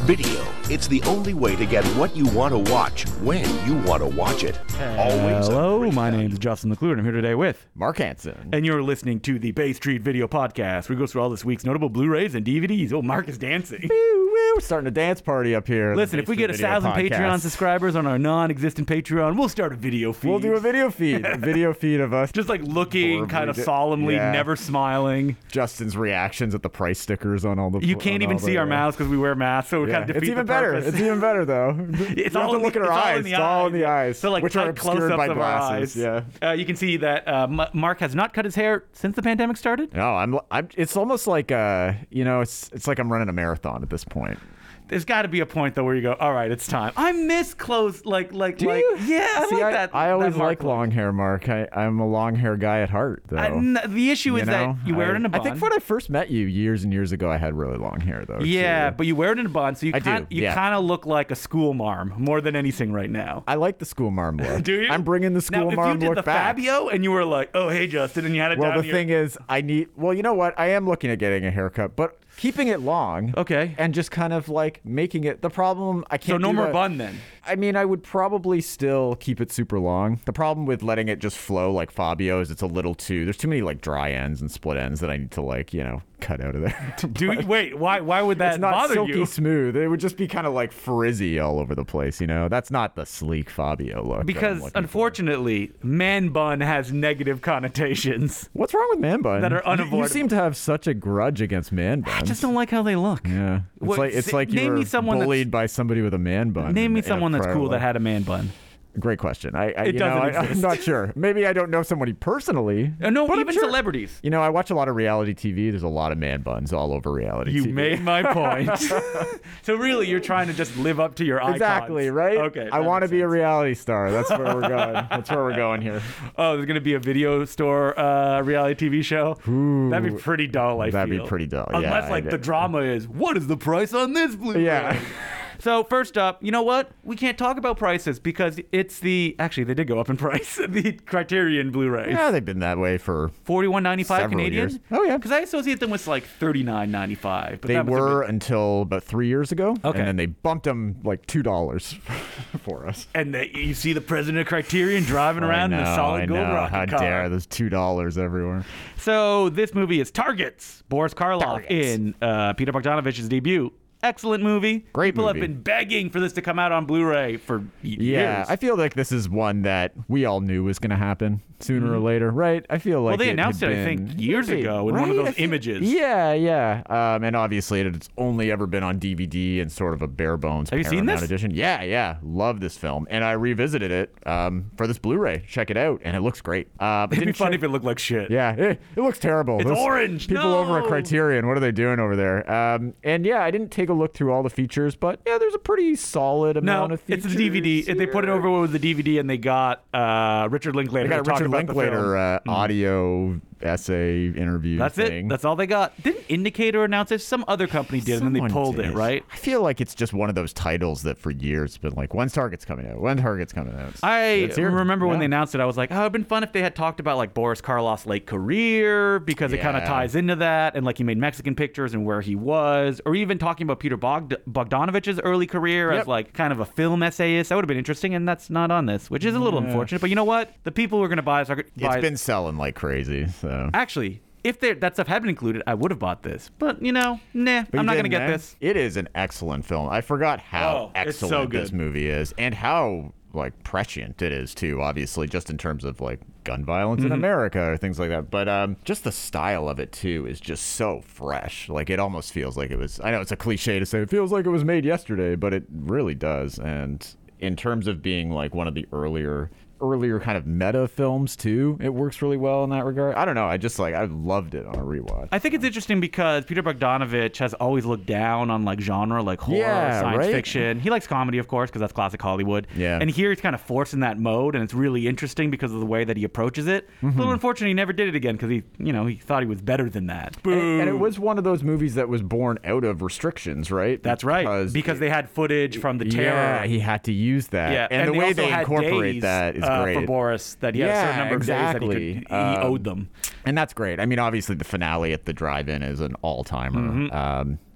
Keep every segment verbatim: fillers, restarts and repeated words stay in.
Video. It's the only way to get what you want to watch when you want to watch it. Always a Hello, great my value. name's Justin McClure, and I'm here today with Mark Hansen. and you're listening to the Bay Street Video Podcast, where we go through all this week's notable Blu-rays and D V Ds. Oh, Mark is dancing. Woo, woo, we're starting a dance party up here. Listen, if we get a thousand Patreon subscribers on our non-existent Patreon, we'll start a video feed. We'll do a video feed. A video feed of us. Just like looking Horribly kind of di- solemnly, yeah. never smiling. Justin's reactions at the price stickers on all the. You can't on even all see the, our uh, mouths because we wear masks, so it Yeah. kind of defeats It's even the better. purpose. It's even better though. It's you all have to in look the- at our it's all in eyes. the It's all eyes. in the eyes. So like which are tight obscured close-ups by of glasses. our eyes. Yeah. Uh, you can see that uh, M- Mark has not cut his hair since the pandemic started. No, I'm. I'm. It's almost like uh, you know, it's it's like I'm running a marathon at this point. There's got to be a point though where you go, all right, it's time. I miss clothes like like Do like you? yeah, I See, like I, that. I always that Mark like look. long hair, Mark. I, I'm a long hair guy at heart, though. I- n- the issue You is know? that you wear I, it in a bun. I think when I first met you years and years ago, I had really long hair, though. yeah, too. but you wear it in a bun, so you I do, kind you yeah. kind of look like a school marm more than anything right now. I like the school marm look. Do you? I'm bringing the school now, if marm you did look the back. Fabio and you were like, oh hey Justin, and you had it Well, down the here. thing is, I need. Well, you know what? I am looking at getting a haircut, but keeping it long. Okay. And just kind of like making it. The problem, I can't. So no do more that. bun then. I mean, I would probably still keep it super long. The problem with letting it just flow like Fabio is it's a little too. There's too many like dry ends and split ends that I need to like you know cut out of there. Do you, wait, why why would that It's not bother silky you? smooth. It would just be kind of like frizzy all over the place. You know, that's not the sleek Fabio look. that I'm Because looking for. unfortunately, man bun has negative connotations. What's wrong with man bun? That are You- You, unavoidable. seem to have such a grudge against man buns. I just don't like how they look. Yeah, it's What- like it's say- like you name were me someone that's- bullied by somebody with a man bun. Name in- me in a someone that's prior cool that life. had a man bun. Great question. I, I It you doesn't know, I, exist. I'm not sure. Maybe I don't know somebody personally. Uh, no, but I'm even sure- celebrities. You know, I watch a lot of reality T V. There's a lot of man buns all over reality You T V. made my point. So really, you're trying to just live up to your icons. Exactly, right? Okay. I that want to makes be a sense. reality star. That's where we're going. That's where we're going here. Oh, there's gonna be a video store uh, reality T V show. Ooh. That'd be pretty dull. I That'd be feel. pretty dull, yeah, Unless like I- the drama is, what is the price on this Blu-ray? Yeah. So first up, you know what? We can't talk about prices because it's the actually they did go up in price. The Criterion Blu-rays. Yeah, they've been that way for. forty-one ninety-five Several Canadian. years. Oh, yeah. Because I associate them with like thirty-nine ninety-five. But They that was a were bit- until about three years ago. Okay. And then they bumped them like two dollars for us. And the, you see the president of Criterion driving around I know, in a solid I gold know. rocket How car. dare there's two dollars everywhere. So this movie is Targets. Boris Karloff Targets. in uh, Peter Bogdanovich's debut. Excellent movie. Great People movie. have been begging for this to come out on Blu-ray for years. Yeah, I feel like this is one that we all knew was going to happen sooner or later, right? I feel like Mm-hmm. Well, they it announced had it, I been- think, years Right, ago in one of right? those I feel- images. Yeah, yeah. Um, and obviously, it's only ever been on D V D and sort of a bare bones Have you seen Paramount this? edition. Yeah, yeah. Love this film, and I revisited it um, for this Blu-ray. Check it out, and it looks great. Uh, but It'd be didn't funny check- if it looked like shit. Yeah, it, it looks terrible. It's Those orange. People over at No. Criterion, what are they doing over there? Um, and yeah, I didn't take a look through all the features, but yeah, there's a pretty solid No, amount of features. it's a D V D. They put it here. over with the D V D, and they got uh, Richard Linklater They to got talk Richard about the Linklater film. uh, audio essay interview That's thing. it. That's all they got. Didn't Indicator announce it? Some other company did, and then they Someone pulled did. it, right? I feel like it's just one of those titles that for years has been like, when's Target's coming out? When Target's coming out? I It's here. remember when Yeah. they announced it, I was like, oh, it'd been fun if they had talked about like Boris Karloff's late career because it kind of Yeah. ties into that, and like he made Mexican pictures and where he was, or even talking about Peter Bogd- Bogdanovich's early career Yep. as like kind of a film essayist. That would have been interesting, and that's not on this, which is a little Yeah. unfortunate. But you know what? The people who are going to buy it are going to It's buy been selling like crazy. So. Actually, if there, that stuff had been included, I would have bought this. But, you know, nah, But I'm you not going to didn't, get eh? this. It is an excellent film. I forgot how Oh, it's so excellent good. this movie is, and how like prescient it is too. Obviously, just in terms of like gun violence Mm-hmm. in America or things like that. But um, just the style of it too is just so fresh. Like it almost feels like it was. I know it's a cliche to say it feels like it was made yesterday, but it really does. And in terms of being like one of the earlier earlier kind of meta films too, it works really well in that regard. I don't know. I just like I loved it on a rewatch. I think it's interesting because Peter Bogdanovich has always looked down on like genre, like horror, Yeah, science right? fiction. He likes comedy, of course, because that's classic Hollywood. Yeah. And here he's kind of forced in that mode, and it's really interesting because of the way that he approaches it. Mm-hmm. A little unfortunate he never did it again because he, you know, he thought he was better than that. Boo. And, and it was one of those movies that was born out of restrictions, right? That's right, because they had footage from the terror. Yeah, he had to use that. Yeah, and, the they way also they had incorporate days, that is uh, great. for Boris, that he had a certain Yeah, number of exactly. days that he, could, he Um, owed them. And that's great. I mean, obviously, the finale at the drive-in is an all-timer. Mm-hmm. Um,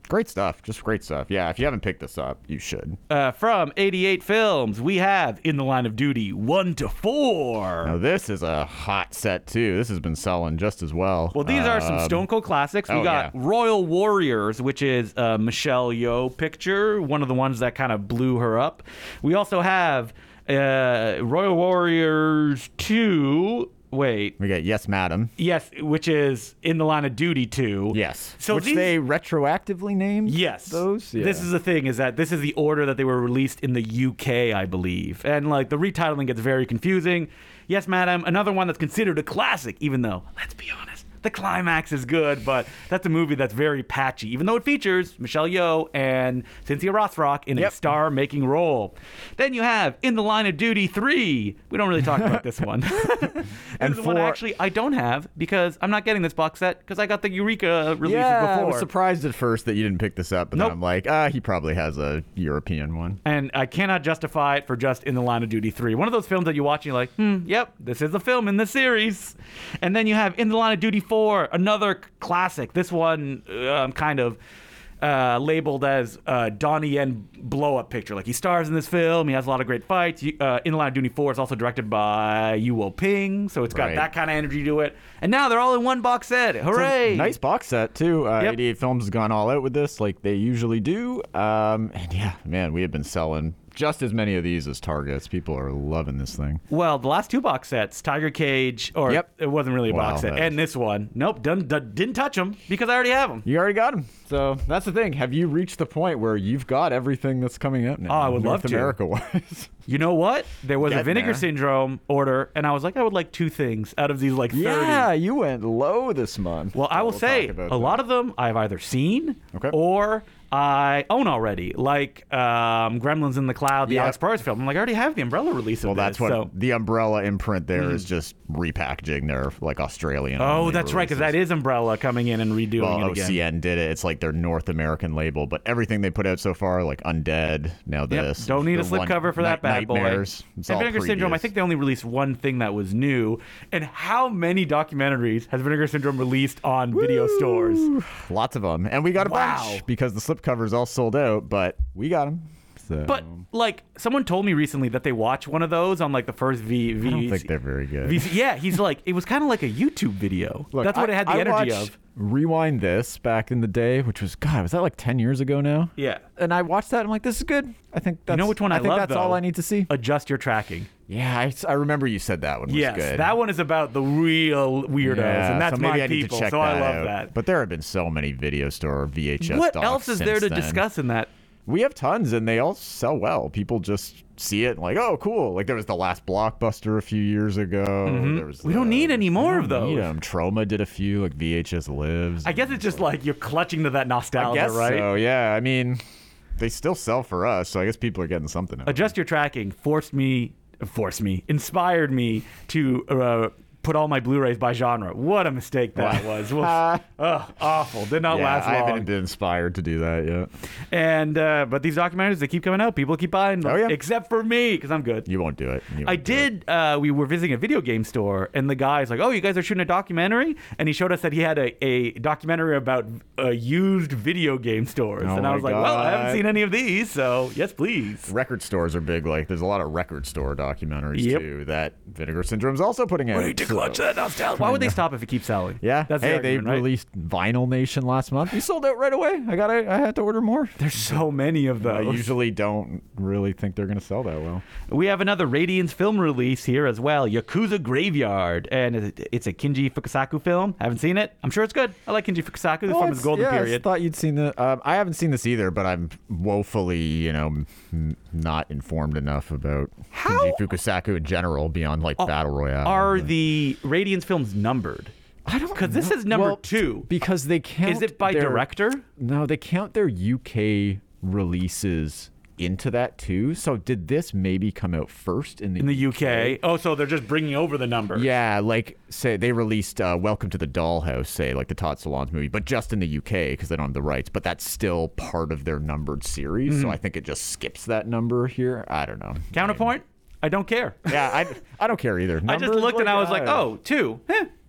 Great stuff. Just great stuff. Yeah, if you haven't picked this up, you should. Uh, from eighty-eight Films, we have In the Line of Duty one to four. Now, this is a hot set, too. This has been selling just as well. Well, these are some Um, Stone Cold classics. We oh, got yeah. Royal Warriors, which is a Michelle Yeoh picture, one of the ones that kind of blew her up. We also have uh, Royal Warriors two. Wait. We got Yes, Madam. Yes, which is In the Line of Duty two. Yes. So Which these- they retroactively named Yes. those? Yeah. This is the thing, is that this is the order that they were released in the U K, I believe. And, like, the retitling gets very confusing. Yes, Madam, another one that's considered a classic, even though, let's be honest, the climax is good, but that's a movie that's very patchy, even though it features Michelle Yeoh and Cynthia Rothrock in Yep. a star-making role. Then you have In the Line of Duty three. We don't really talk about this one. This And is the one for- actually I don't have because I'm not getting this box set because I got the Eureka releases yeah, before. I was surprised at first that you didn't pick this up, but Nope. then I'm like, ah, he probably has a European one. And I cannot justify it for just In the Line of Duty three. One of those films that you watch and you're like, hmm, yep, this is a film in the series. And then you have In the Line of Duty four, another c- classic. This one um, kind of uh, labeled as uh, Donnie Yen blow-up picture. Like, he stars in this film. He has a lot of great fights. You- Uh, In the Line of Duty four is also directed by Yu Ping, so it's got Right. that kind of energy to it. And now they're all in one box set. Hooray! Nice box set too. Uh, Yep. eighty-eight Films has gone all out with this, like they usually do. Um, and yeah, man, we have been selling just as many of these as Targets. People are loving this thing. Well, the last two box sets, Tiger Cage, or Yep. it wasn't really a Wow, box set, that and is- this one, nope, done, done, didn't touch them because I already have them. You already got them. So that's the thing. Have you reached the point where you've got everything that's coming out now? Oh, I would North love to. America wise. You know what? There was a Getting Vinegar there. Syndrome order, and I was like, I would like two things out of these like thirty. yeah, you went low this month. Well, I will We'll say talk a about lot that. of them I've either seen Okay. or I own already, like um, Gremlins in the Cloud, the Yep. Alex Proyas film. I'm like, I already have the Umbrella release of Well, this. that's what so. the Umbrella imprint there is just repackaging their like Australian. Oh, only that's right, because releases. that is Umbrella coming in and redoing Well, it O again. C N did it. It's like their North American label, but everything they put out so far, like Undead, now Yep. this. Don't need the a slip one- cover for that Night- bad boy. Nightmares. It's And all Vinegar Syndrome, I previous. think they only released one thing that was new. And how many documentaries has Vinegar Syndrome released on video stores? Lots of them, and we got a Wow. bunch because the slipcovers all sold out, but we got them. So. But like, someone told me recently that they watched one of those on like the first V. V I don't think they're very good. V C yeah, he's like, it was kind of like a YouTube video. Look, That's what I- it had the I energy watched of. Rewind This back in the day, which was God, was that like ten years ago now? Yeah. And I watched that. I'm like, this is good. I think that's. You know which one I, I think love, that's though? all I need to see. Adjust your tracking. Yeah, I, I remember you said that one was Yes, good. that one is about the real weirdos, Yeah, and that's so maybe my I need people. to check so that I love out. that. But there have been so many video store V H S. What docs else is there to since then. discuss in that? We have tons, and they all sell well. People just see it and like, oh, cool. Like there was the last Blockbuster a few years ago. There was Mm-hmm. We don't the- need any more we of don't need those. 'em. Trauma did a few, like V H S Lives. I guess it's just like you're clutching to that I nostalgia, guess right? so. Yeah, I mean, they still sell for us, so I guess people are getting something. Out of it. Adjust your tracking forced me, forced me, inspired me to uh, put all my Blu-rays by genre. What a mistake that was. Well, ugh, awful. Did not Yeah, last I long. haven't been inspired to do that yet. And uh, but these documentaries, they keep coming out. People keep buying them, Oh, yeah. except for me because I'm good. You won't do it. You I won't do it. did. Uh, we were visiting a video game store, and the guy's like, "Oh, you guys are shooting a documentary?" And he showed us that he had a, a documentary about uh, used video game stores. Oh and I my was like, "Well, I haven't God. seen any of these, so yes, please." Record stores are big. Like, there's a lot of record store documentaries Yep. too that Vinegar Syndrome's also putting out. Wait to so- clutch that nostalgia. Why would they stop if it keeps selling? Yeah. that's the hey, they argument, right? released Vinyl Nation last month. We sold out right away. I got. I had to order more. There's so many of I those. usually don't really think they're going to sell that well. We have another Radiance film release here as well, Yakuza Graveyard, and it- it's a Kinji Fukasaku film. Haven't seen it. I'm sure it's good. I like Kinji Fukasaku from his it's- golden yeah, I period. thought you'd seen the. Um, I haven't seen this either, but I'm woefully, you know, m- not informed enough about How- Kinji Fukasaku in general beyond like Battle Royale. Are But- the Radiance films numbered? I don't Because this know. is number Well, two. because they count. Is it by their- director? No, they count their U K releases into that too. So did this maybe come out first in the In the U K. Oh, so they're just bringing over the number. Yeah, like say they released uh, Welcome to the Dollhouse, say like the Todd Solondz movie, but just in the U K because they don't have the rights. But that's still part of their numbered series, so I think it just skips that number here. I don't know. Counterpoint? I don't care. Yeah, I, I don't care either. I just Numbers, looked and I was like, uh, oh, two. Eh,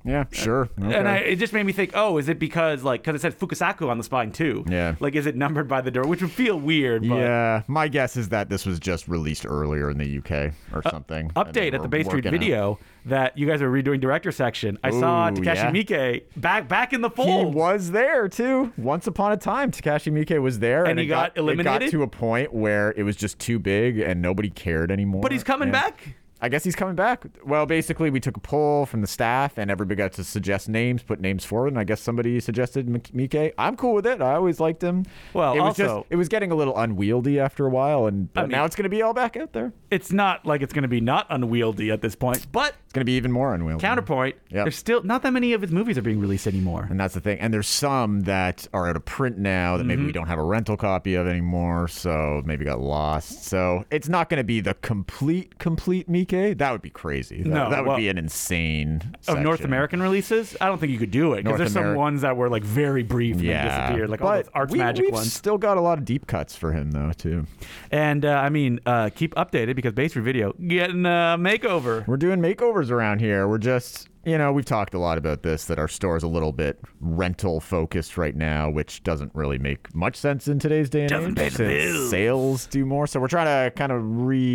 Yeah, sure. Okay. And I, it just made me think, oh, is it because, like, because it said Fukusaku on the spine, too? Yeah. Like, is it numbered by the door? Which would feel weird, but... Yeah, my guess is that this was just released earlier in the U K or something. Uh, update at the Bay Street video that you guys are redoing director section. I Ooh, saw Takashi yeah. Miike back back in the He fold. was there, too. Once upon a time, Takashi Miike was there. And And, he it got eliminated? It got to a point where it was just too big and nobody cared anymore. But he's coming And back. I guess he's coming back. Well, basically, we took a poll from the staff, and everybody got to suggest names, put names forward, and I guess somebody suggested Miike. I'm cool with it. I always liked him. Well, it was also- just, it was getting a little unwieldy after a while, and I uh, mean- now it's going to be all back out there. It's not like it's going to be not unwieldy at this point, but It's going to be even more unwieldy. counterpoint, Yep. there's still not that many of his movies are being released anymore. And that's the thing. And there's some that are out of print now that maybe Mm-hmm. we don't have a rental copy of anymore, so maybe got lost. So it's not going to be the complete, complete Miike. That would be crazy. That, No, that would well- be an insane Of North section. American releases, I don't think you could do it because North there's some Ameri- ones that were like very brief and then Yeah, disappeared, like all but those Arts we, Magic we've ones. still got a lot of deep cuts for him though too. And uh, I mean, uh, keep updated because Bay Street Video getting a makeover. We're doing makeovers around here. We're just, you know, we've talked a lot about this, that our store's a little bit rental focused right now, which doesn't really make much sense in today's day and Doesn't pay age. the since bills. Sales do more. So we're trying to kind of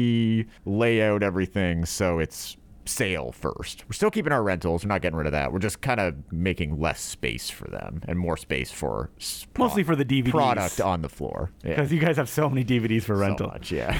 re-lay out everything so it's sale first. We're still keeping our rentals. We're not getting rid of that. We're just kind of making less space for them and more space for s- pro- Mostly for the D V Ds. product on the floor. Yeah. Because you guys have so many D V Ds for So rental. much, yeah.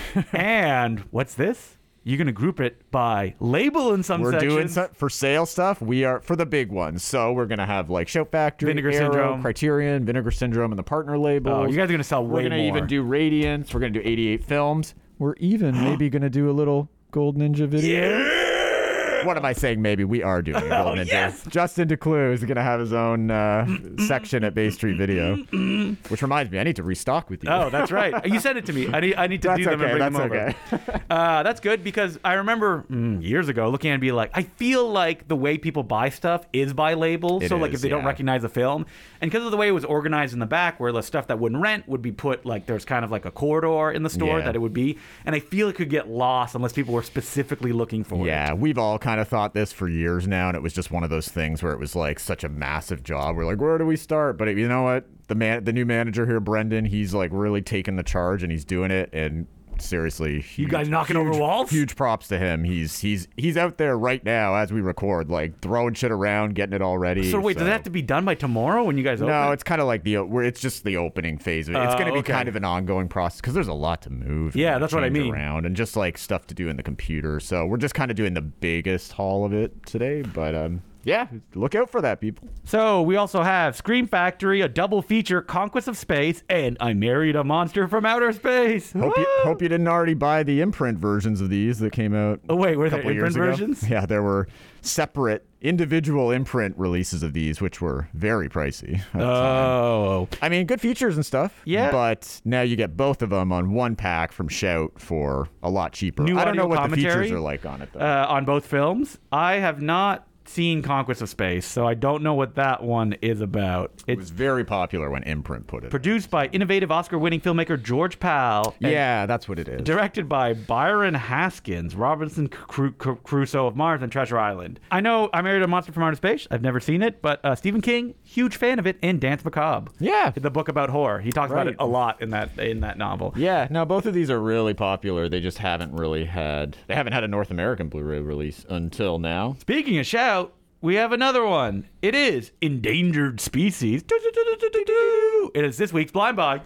And what's this? You're going to group it by label in some We're sections. doing so, for sale stuff. We are for the big ones. So we're gonna have like Shout Factory, Vinegar Arrow, Syndrome. Criterion, Vinegar Syndrome, and the partner labels. Oh, you guys are going to sell We're way gonna more. even do Radiance. We're gonna do eighty-eight films. We're even maybe gonna do a little Gold Ninja video. What am I saying? Maybe we are doing a Gold Ninja. yes. Justin DeClue is gonna have his own uh, section at Bay Street Video. Which reminds me, I need to restock with you. Oh, that's right. You sent it to me. I need, I need to That's do them okay, and bring that's them over. okay. Uh, that's good because I remember mm, years ago looking at it and be like, I feel like the way people buy stuff is by label. It so like is, if they don't yeah. recognize a film, and because of the way it was organized in the back, where the stuff that wouldn't rent would be put like there's kind of like a corridor in the store Yeah. that it would be, and I feel it could get lost unless people were specifically looking for it. Yeah, we've all kind of thought this for years now, and it was just one of those things where it was like such a massive job. We're like, where do we start? But you know what? The man, the new manager here, Brendan, he's like really taking the charge and he's doing it. And seriously, huge, guys knocking huge, over walls? Huge props to him. He's he's he's out there right now as we record, like throwing shit around, getting it all ready. So wait, does it have to be done by tomorrow when you guys open? No, it's kind of like the where it's just the opening phase of it. It's Oh, going to be okay. kind of an ongoing process because there's a lot to move. and, Yeah, like, that's what I change mean. Around and just like stuff to do in the computer. So we're just kind of doing the biggest haul of it today. But um, yeah, look out for that, people. So we also have Scream Factory, a double feature, Conquest of Space, and I Married a Monster from Outer Space. Hope you Woo! hope you didn't already buy the imprint versions of these that came out. Oh wait, were a there couple years imprint ago. versions? Yeah, there were separate individual imprint releases of these, which were very pricey. at the time. Oh, I mean, good features and stuff. Yeah. But now you get both of them on one pack from Shout for a lot cheaper. New I don't know audio what the features commentary, are like on it though. uh, on both films. I have not seen Conquest of Space, so I don't know what that one is about. it It's was very popular when Imprint put it. produced by innovative Oscar-winning filmmaker George Pal. and Yeah, that's what it is. Directed by Byron Haskins, Robinson Cru- Cru- Crusoe of Mars and Treasure Island. I know I Married a Monster from Outer Space. I've never seen it, but uh, Stephen King, huge fan of it, and Dance Macabre. Yeah. The book about horror. He talks about Right. it a lot in that in that novel. Yeah, no, both of these are really popular. They just haven't really had they haven't had a North American Blu-ray release until now. Speaking of Shout, we have another one. It is Endangered Species. Do-do-do-do-do-do. It is this week's Blind Buy.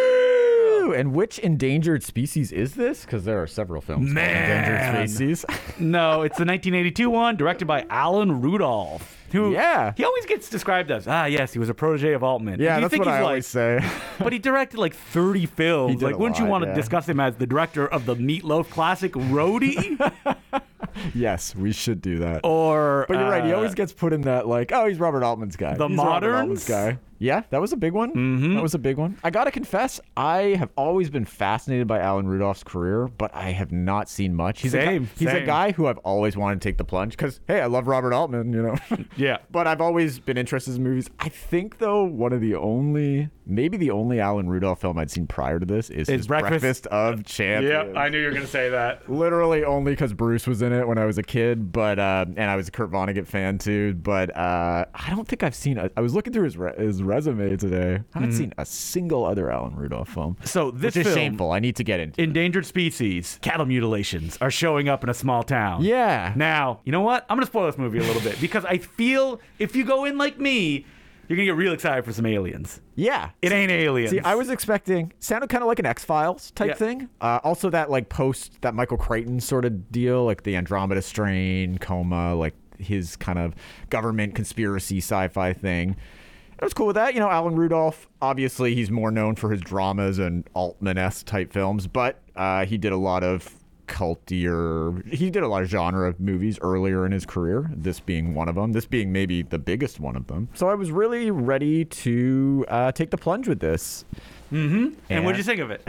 Ooh, and which endangered species is this? Because there are several films called Man. Endangered Species. No, it's the nineteen eighty-two one, directed by Alan Rudolph. Who, Yeah. he always gets described as, ah, yes, he was a protege of Altman. Yeah, You that's think what he's I like- always say. But he directed like thirty films. He did Like, a wouldn't you lot, want to yeah. discuss him as the director of the Meatloaf classic Roadie? Yes, we should do that. or But you're right. He uh, always gets put in that like, oh, he's Robert Altman's guy. The He's Robert Moderns? Altman's guy. Yeah, that was a big one. Mm-hmm. That was a big one. I gotta confess, I have always been fascinated by Alan Rudolph's career, but I have not seen much. He's Same, a guy, he's same. a guy who I've always wanted to take the plunge because, hey, I love Robert Altman, you know. Yeah. But I've always been interested in movies. I think though one of the only, maybe the only Alan Rudolph film I'd seen prior to this is It's his Breakfast. Breakfast of Champions. Yep, I knew you were gonna say that. Literally only because Bruce was in it when I was a kid, but uh, and I was a Kurt Vonnegut fan too. But uh, I don't think I've seen. A, I was looking through his re- his resume today. I haven't mm. seen a single other Alan Rudolph film. So this which is film, shameful. I need to get into. Endangered species, cattle mutilations are showing up in a small town. Yeah. Now, you know what? I'm gonna spoil this movie a little bit because I feel if you go in like me, you're gonna get real excited for some aliens. Yeah. It ain't aliens. See, I was expecting sounded kind of like an X-Files type Yeah. thing. Uh, also, that like post that Michael Crichton sort of deal, like the Andromeda Strain, Coma, like his kind of government conspiracy sci-fi thing. I was cool with that. You know, Alan Rudolph, obviously, he's more known for his dramas and Altman-esque type films, but uh, he did a lot of cultier. He did a lot of genre movies earlier in his career, this being one of them, this being maybe the biggest one of them. So I was really ready to uh, take the plunge with this. Mm-hmm. And, And- what'd you think of it?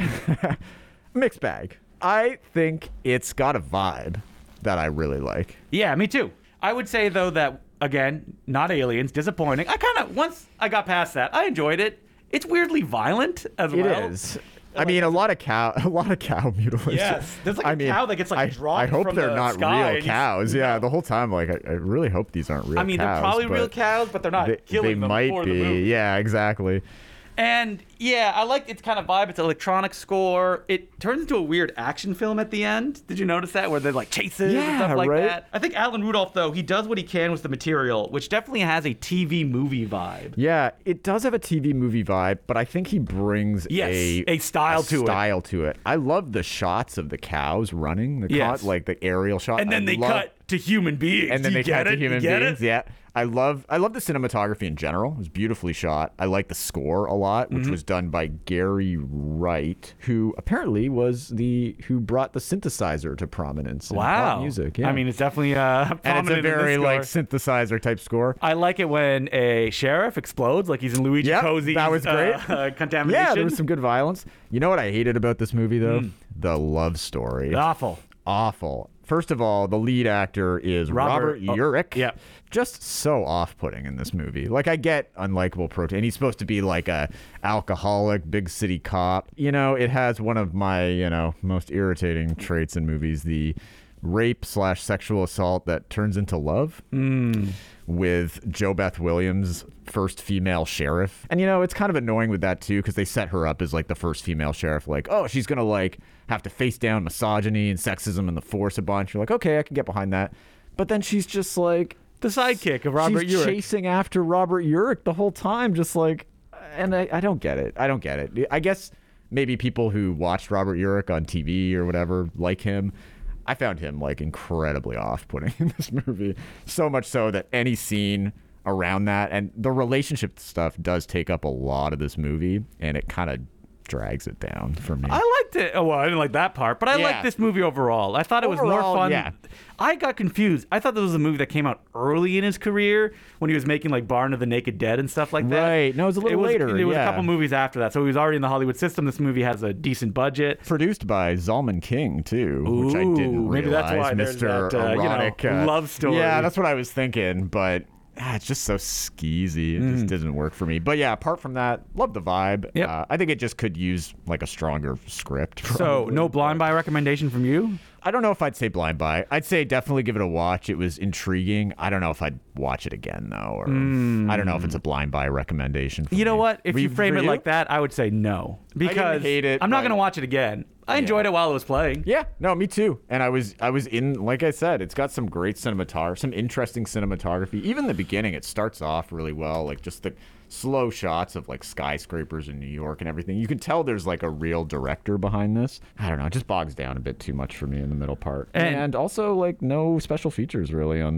Mixed bag. I think it's got a vibe that I really like. Yeah, me too. I would say though that again, not aliens, disappointing. I kind of once I got past that, I enjoyed it. It's weirdly violent as It well. is. I mean, a lot of cow, a lot of cow mutilation. Yes, there's like a I mean, cow that gets like I, dropped I hope from they're the not sky real and you- cows. Yeah, the whole time, like, I, I really hope these aren't real. I mean, cows, they're probably but real cows, but they're not They, killing they them might for be. the movie. Yeah, exactly. And yeah, I like its kind of vibe. It's an electronic score. It turns into a weird action film at the end. Did you notice that? Where they're like chases and Yeah, stuff like right? that. I think Alan Rudolph, though, he does what he can with the material, which definitely has a T V movie vibe. Yeah, it does have a T V movie vibe, but I think he brings Yes, a, a style to it. Style to it. I love the shots of the cows running, the Yes. co- like the aerial shot. And then I they love- cut to human beings. and then Do they you get cut to it? human You get beings. it? Yeah, I love I love the cinematography in general. It was beautifully shot. I like the score a lot, which Mm-hmm. was done by Gary Wright, who apparently was the who brought the synthesizer to prominence in Wow. pop music. Yeah. I mean, it's definitely uh, and it's prominent a in this very like score. synthesizer type score. I like it when a sheriff explodes, like he's in Luigi Yep, Cozzi's that was great. Uh, contamination. Yeah, there was some good violence. You know what I hated about this movie though? The love story. Awful. Awful. First of all, the lead actor is Robert, Robert- oh, Urich. yep. Just so off-putting in this movie. Like, I get unlikable protein. He's supposed to be like a alcoholic, big city cop. You know, it has one of my, you know, most irritating traits in movies, the rape slash sexual assault that turns into love. Mm. With Jo Beth Williams, first female sheriff. And, you know, it's kind of annoying with that, too, because they set her up as, like, the first female sheriff. Like, oh, she's going to, like, have to face down misogyny and sexism and the force a bunch. You're like, okay, I can get behind that. But then she's just, like... The sidekick of Robert she's Urich. chasing after Robert Urich the whole time, just, like... And I, I don't get it. I don't get it. I guess maybe people who watched Robert Urich on T V or whatever like him. I found him like incredibly off-putting in this movie. So much so that any scene around that and the relationship stuff does take up a lot of this movie, and it kind of drags it down for me. I liked it. Oh, well, I didn't like that part, but I Yeah. liked this movie overall. I thought it was more Overall, fun. yeah. I got confused. I thought this was a movie that came out early in his career when he was making like Barn of the Naked Dead and stuff like that. Right. No, it was a little later, It was yeah. a couple movies after that, so he was already in the Hollywood system. This movie has a decent budget. Produced by Zalman King too, which I didn't Ooh, realize. maybe that's why there's Mister that, uh, you know, Erotic uh, love story. Yeah, that's what I was thinking, but ah, it's just so skeezy. It Mm. just doesn't work for me. But yeah, apart from that, love the vibe. Yep. Uh, I think it just could use like a stronger script. So, probably. no blind buy recommendation from you? I don't know if I'd say blind buy. I'd say definitely give it a watch. It was intriguing. I don't know if I'd watch it again though, or I don't know if it's a blind buy recommendation. For You know me. what? If For you frame for it like that, I would say no. Because hate it, I'm not but- going to watch it again. I enjoyed Yeah. it while it was playing. Yeah, no, me too. And I was I was in, like I said, it's got some great cinematography, some interesting cinematography. Even the beginning, it starts off really well, like just the slow shots of like skyscrapers in New York and everything. You can tell there's like a real director behind this. I don't know, it just bogs down a bit too much for me in the middle part. And- And, also like no special features really on this.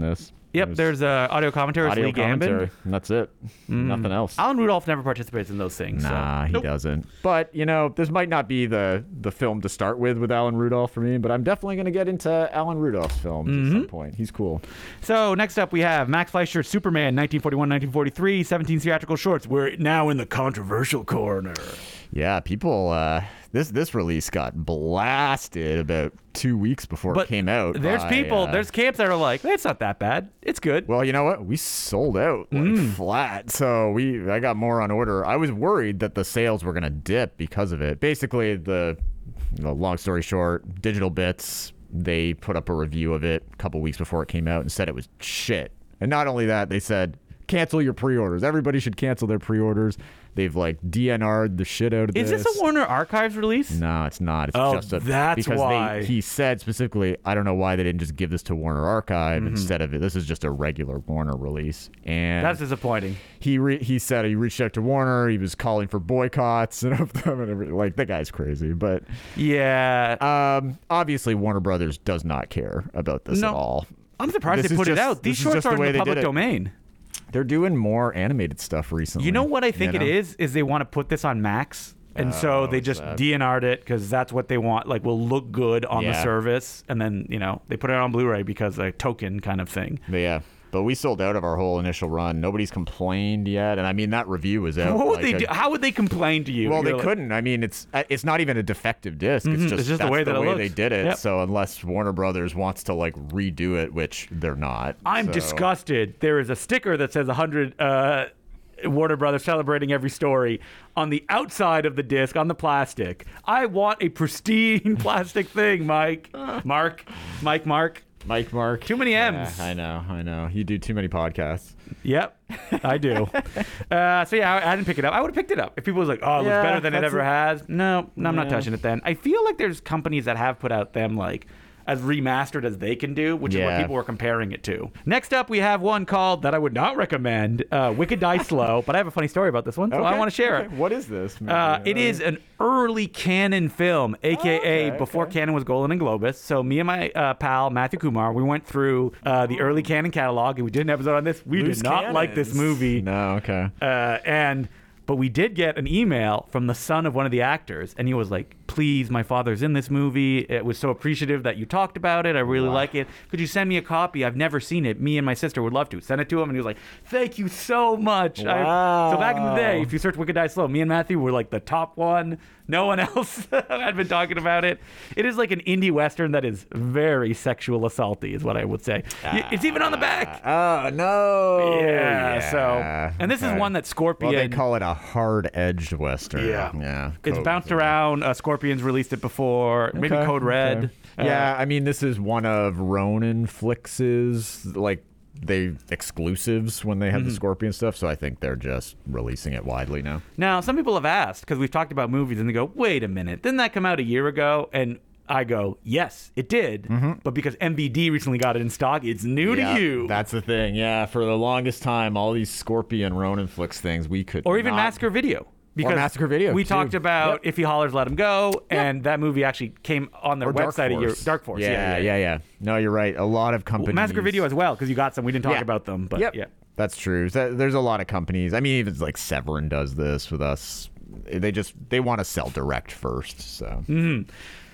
Yep, there's uh, audio commentary. Audio Lee commentary. Gambin. And that's it. Mm. Nothing else. Alan Rudolph never participates in those things. Nah, so. he Nope. doesn't. But, you know, this might not be the, the film to start with with Alan Rudolph for me, but I'm definitely going to get into Alan Rudolph's films mm-hmm. at some point. He's cool. So next up we have Max Fleischer's Superman, nineteen forty-one nineteen forty-three, seventeen theatrical shorts. We're now in the controversial corner. Yeah, people, uh, this this release got blasted about two weeks before but it came out. There's by, people, uh, there's camps that are like, it's not that bad. It's good. Well, you know what? We sold out like Mm. flat. So we I got more on order. I was worried that the sales were going to dip because of it. Basically, the you know, long story short, Digital Bits, they put up a review of it a couple weeks before it came out and said it was shit. And not only that, they said, cancel your pre-orders. Everybody should cancel their pre-orders. They've like D N R'd the shit out of Is this. this a Warner Archives release? No, it's not. It's Oh, just a that's because why. They, he said specifically, I don't know why they didn't just give this to Warner Archive Mm-hmm. instead of it. This is just a regular Warner release. And That's disappointing. he re- he said he reached out to Warner. He was calling for boycotts and of them and everything. Like, the guy's crazy. But Yeah. um, obviously Warner Brothers does not care about this No. at all. I'm surprised This they is put it just- out. These this is shorts just are the in way the they public did it. domain. They're doing more animated stuff recently. You know what I think you it know? is? Is they want to put this on Max. And so Oh, they just that- D N R'd it because that's what they want. Like, will look good on the Yeah. service. And then, you know, they put it on Blu-ray because a token kind of thing. But yeah. But we sold out of our whole initial run. Nobody's complained yet. And I mean, that review was out. What would like they a- do? How would they complain to you? Well, they You're like, couldn't. I mean, it's uh, it's not even a defective disc. Mhm, It's just, it's just the that's way that it looks. they did it. Yep. So unless Warner Brothers wants to like redo it, which they're not. I'm so. disgusted. There is a sticker that says one hundred uh, Warner Brothers celebrating every story on the outside of the disc on the plastic. I want a pristine plastic thing, Mike. Mark. Mike, Mark. Mike Mark. Too many M's. Yeah, I know, I know. You do too many podcasts. Yep, I do. uh, so yeah, I, I didn't pick it up. I would have picked it up if people was like, "Oh, it looks Yeah, better than it that's ever a- has." No, no, I'm not Yeah. touching it. Then I feel like there's companies that have put out them like as remastered as they can do, which is what Yeah. people were comparing it to. Next up, we have one called that I would not recommend, uh, Wicked Die Slow. But I have a funny story about this one, so I Okay, want to share okay. it. What is this? Uh, it is an early Canon film, aka Oh, okay, before okay. Canon was Golden and Globus. So me and my uh, pal Matthew Kumar, we went through uh, the early Canon catalog, and we did an episode on this. We Loose did not like this cannons. movie, No, okay. uh, and but we did get an email from the son of one of the actors, and he was like, "Please, my father's in this movie. It was so appreciative that you talked about it. I really Wow. like it. Could you send me a copy? I've never seen it. Me and my sister would love to." Send it to him, and he was like, "Thank you so much." I- so back in the day, Wow. if you search Wicked Die Slow, me and Matthew were like the top one. No one else had been talking about it. It is like an indie western that is very sexual assaulty, is what I would say. Y- It's even on the back. Oh no! Yeah, so- and this is one that Scorpion- Well, they call it a hard-edged western. Yeah. yeah. It's Code, bounced yeah. around. Uh, Scorpions released it before. Maybe Okay, Code Red. okay. Uh, yeah, I mean, this is one of Ronin Flix's like they exclusives when they have Mm-hmm. the Scorpion stuff. So I think they're just releasing it widely now. Now, some people have asked, because we've talked about movies, and they go, wait a minute, didn't that come out a year ago? And I go, yes, it did. Mm-hmm. But because M V D recently got it in stock, it's new Yeah, to you. That's the thing. Yeah, for the longest time, all these Scorpion Ronin Flix things we could or even not- Massacre Video. Because Massacre Video, we too. talked about Yep. If He Hollers, Let Him Go, and that movie actually came on their Or Dark website. At your, Force. Dark Force. Yeah, yeah, yeah, No, you're right. A lot of companies. Massacre Video as well, because you got some. We didn't talk Yeah. about them, but Yep. yeah. That's true. So there's a lot of companies. I mean, even like Severin does this with us. They just they want to sell direct first. So Mm-hmm.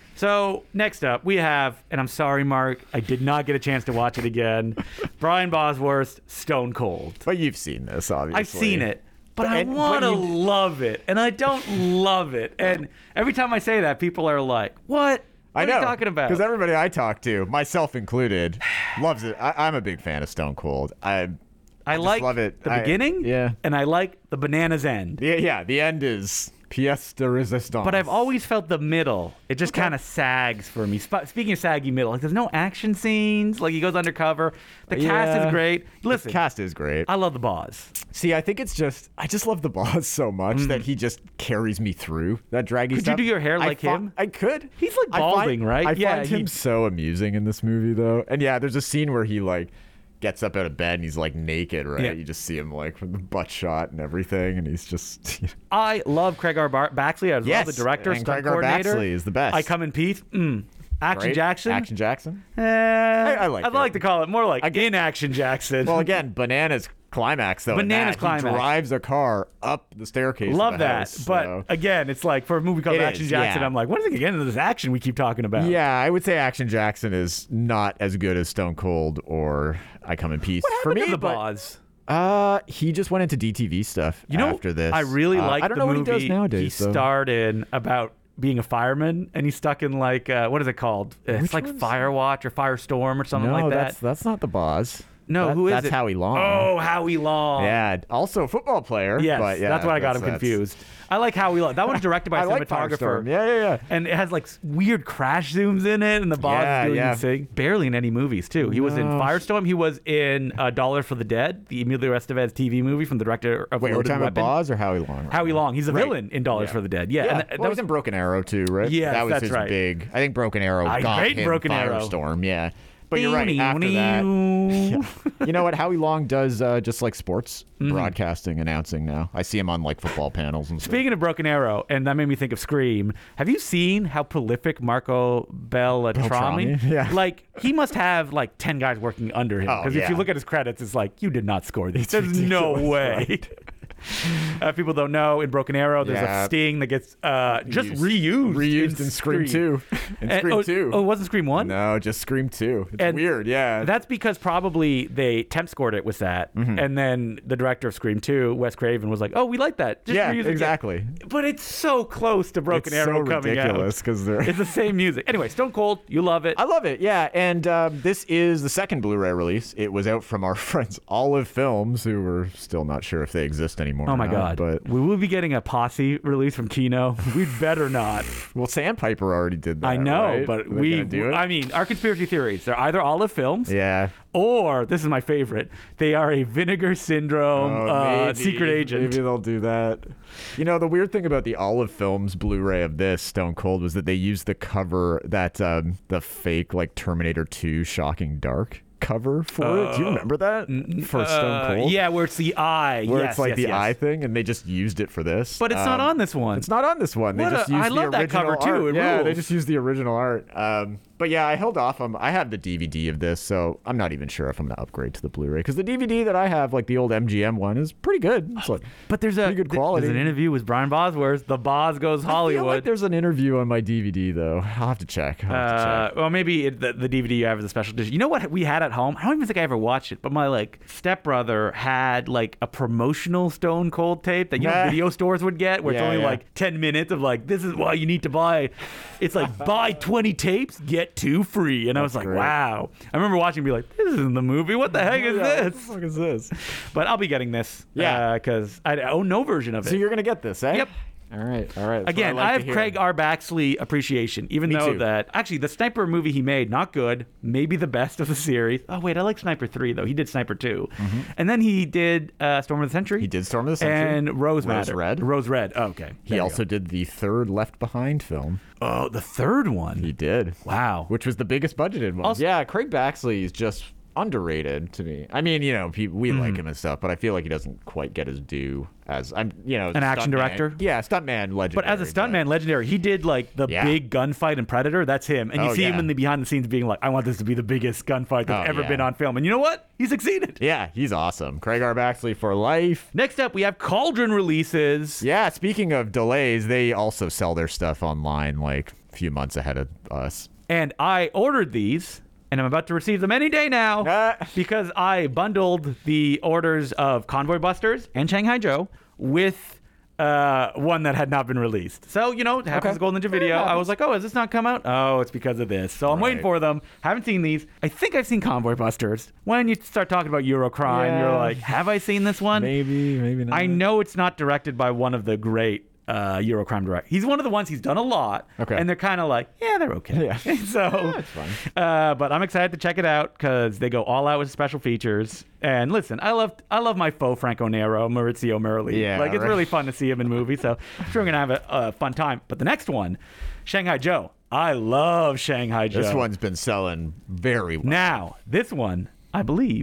So next up, we have, and I'm sorry, Mark, I did not get a chance to watch it again. Brian Bosworth, Stone Cold. but you've seen this, obviously. I've seen it, but But- I and- but want to you- love it, and I don't love it. And every time I say that, people are like, "What? What I know. are you talking about?" Because everybody I talk to, myself included, loves it. I, I'm a big fan of Stone Cold. I I just like love it. the I- beginning, yeah. and I like the bananas end. yeah, yeah. The end is pièce de résistance. But I've always felt the middle. It just kind of sags for me. Sp- speaking of saggy middle, like there's no action scenes. Like he goes undercover. The cast Yeah. is great. Listen, the cast is great. I love the boss. See, I think it's just I just love the boss so much that he just carries me through that draggy Could you stuff. do your hair I like fi- him? I could. He's, like, I find- balding, right? I Yeah, find he- him so amusing in this movie though. And yeah, there's a scene where he like gets up out of bed and he's like naked, right? Yeah. You just see him like with the butt shot and everything, and he's just I love Craig R. Bar- Baxley as Yes, well, the director, and stunt Craig R. coordinator. Baxley is the best. I Come in Peace. Mm. Action Great. Jackson. Action Jackson. Eh, I like I'd it. like to call it more like get- in Action Jackson. Well, again, Bananas climax though. in Bananas that. climax. He drives a car up the staircase. of Love the that. house, But so- again, it's like for a movie called It Action is, Jackson, yeah. I'm like, when does it get into this action we keep talking about? Yeah, I would say Action Jackson is not as good as Stone Cold or I Come in Peace What for happened me. to the but, boss? uh, he just went into D T V stuff You know, after this. I really uh, like I don't the know movie what he does nowadays. he though. starred in about being a fireman, and he's stuck in like uh, what is it called? It's Which like one's- Firewatch or Firestorm or something no, like that. that's that's not the boss. No, That- who is that's it? Howie Long. Oh, Howie Long. Yeah, also a football player. Yes, but yeah, that's why I got him that's- confused. I like Howie Long. That one's directed by I a like cinematographer. Firestorm. Yeah, yeah, yeah. And it has like s- weird crash zooms in it, and the boss Yeah, is doing yeah. his thing. Barely in any movies too. He was in No. Firestorm. He was in A Dollar for the Dead, the Emilio Estevez T V movie from the director of Wait, we're Loaded talking Weapon. about Boz or Howie Long? Howie Long. He's a Right. villain in Dollars Yeah. for the Dead. Yeah, Yeah, and th- well, that he was was in Broken Arrow too, right? Yes, that was that's his right. big. I think Broken Arrow I got hate him Broken Arrow. Firestorm. Yeah, but you're right. After that, you know what? Howie Long does uh, just like sports broadcasting, announcing now. I see him on like football panels and stuff. Speaking of Broken Arrow, and that made me think of Scream. Have you seen how prolific Marco Beltrami? Beltrami? Yeah. Like he must have like ten guys working under him. Oh, Because if yeah. you look at his credits, it's like you did not score these. There's no ridiculous, way. right? Uh, people don't know in Broken Arrow, there's Yeah. a sting that gets uh, just Used. reused, Reused in Scream two. In And- Scream oh, two. Oh, it wasn't Scream one? No, just Scream two. It's And weird, yeah. That's because probably they temp scored it with that, Mm-hmm. and then the director of Scream two, Wes Craven, was like, "Oh, we like that. Just yeah, reuse it again." exactly. But it's so close to Broken It's Arrow so coming ridiculous out. because they're. It's the same music. Anyway, Stone Cold, you love it. I love it, yeah. And um, this is the second Blu-ray release. It was out from our friends Olive Films, who we're still not sure if they exist anymore. Oh or my not, God! But We will be getting a posse release from Kino. We'd better not. well, Sandpiper already did that. I know, right? but Are they we. gonna do it? I mean, our conspiracy theories. They're either Olive Films, yeah. or this is my favorite. They are a Vinegar Syndrome Oh, uh, maybe. secret agent. Maybe they'll do that. You know, the weird thing about the Olive Films Blu-ray of this Stone Cold was that they used the cover that um, the fake like Terminator two Shocking Dark cover for it. Do you remember that for Stone Uh, Cold? yeah, where it's the eye. where yes, it's like yes, the yes. eye thing, and they just used it for this. But it's not Um, on this one. It's not on this one. They What just a- used I the love that original cover, too. art. It yeah, they rules. just used the original art. Um, but yeah, I held off on. I have the D V D of this, so I'm not even sure if I'm gonna upgrade to the Blu-ray because the D V D that I have, like the old M G M one, is pretty good. It's like, But there's a Pretty good th- quality. There's an interview with Brian Bosworth. The Boz Goes I feel Hollywood. like there's an interview on my D V D though. I'll have to check. I'll have to Uh, check. well, maybe it, the, the D V D you have is a special edition. You know what we had at home? I don't even think I ever watched it, but my like stepbrother had like a promotional Stone Cold tape that you know Nah. video stores would get, where it's Yeah, only yeah. like ten minutes of like this is why you need to buy. It's like buy twenty tapes, get two free, and I was like, great. wow. I remember watching, and be like, this isn't the movie. What the heck is Yeah, what the this? fuck is this? But I'll be getting this. Yeah. because I own no version of it. So you're gonna get this, eh? Yep. All right. All right. That's what Again, like I to have hear. Craig R. Baxley appreciation, even Me though too. that actually the Sniper movie he made, not good, maybe the best of the series. Oh wait, I like Sniper three though. He did Sniper two, and then he did uh, Storm of the Century. Mm-hmm. He did Storm of the Century. and Rose, Rose Matter. Red. Rose Red. Oh, okay. He There you also did the third Left Behind film. go. Oh, the third one. He did. Wow. Which was the biggest budgeted one. Also- yeah, Craig Baxley is just underrated to me. I mean, you know, pe- we Mm-hmm. like him and stuff, but I feel like he doesn't quite get his due as I'm, you know, as An a action stuntman. director? Yeah, stuntman, legendary. But as a stuntman, legendary, he did like the Yeah. big gunfight in Predator. That's him, and you Oh, see him yeah. in the behind the scenes being like, "I want this to be the biggest gunfight that's Oh, ever yeah. been on film." And you know what? He succeeded. Yeah, he's awesome. Craig R. Baxley for life. Next up, we have Cauldron releases. Yeah, speaking of delays, they also sell their stuff online like a few months ahead of us. And I ordered these, and I'm about to receive them any day now Ah. because I bundled the orders of Convoy Busters and Shanghai Joe with uh, one that had not been released. So, you know, it happens Okay. to Golden Ninja Video. I was like, oh, has this not come out? Oh, it's because of this. So I'm waiting Right. for them. Haven't seen these. I think I've seen Convoy Busters. When you start talking about Eurocrime, Yeah. you're like, have I seen this one? Maybe, maybe not. I know it's not directed by one of the great uh, Eurocrime directors. He's one of the ones he's done a lot. Okay. And they're kind of like, yeah, they're okay. Yeah. so, it's fine. Uh, but I'm excited to check it out because they go all out with special features. And listen, I love I love my faux Franco Nero, Maurizio Merli. Yeah, like it's right. really fun to see him in movies. So I'm sure we're gonna have a, a fun time. But the next one, Shanghai Joe. I love Shanghai Joe. This one's been selling very well. Now, this one, I believe,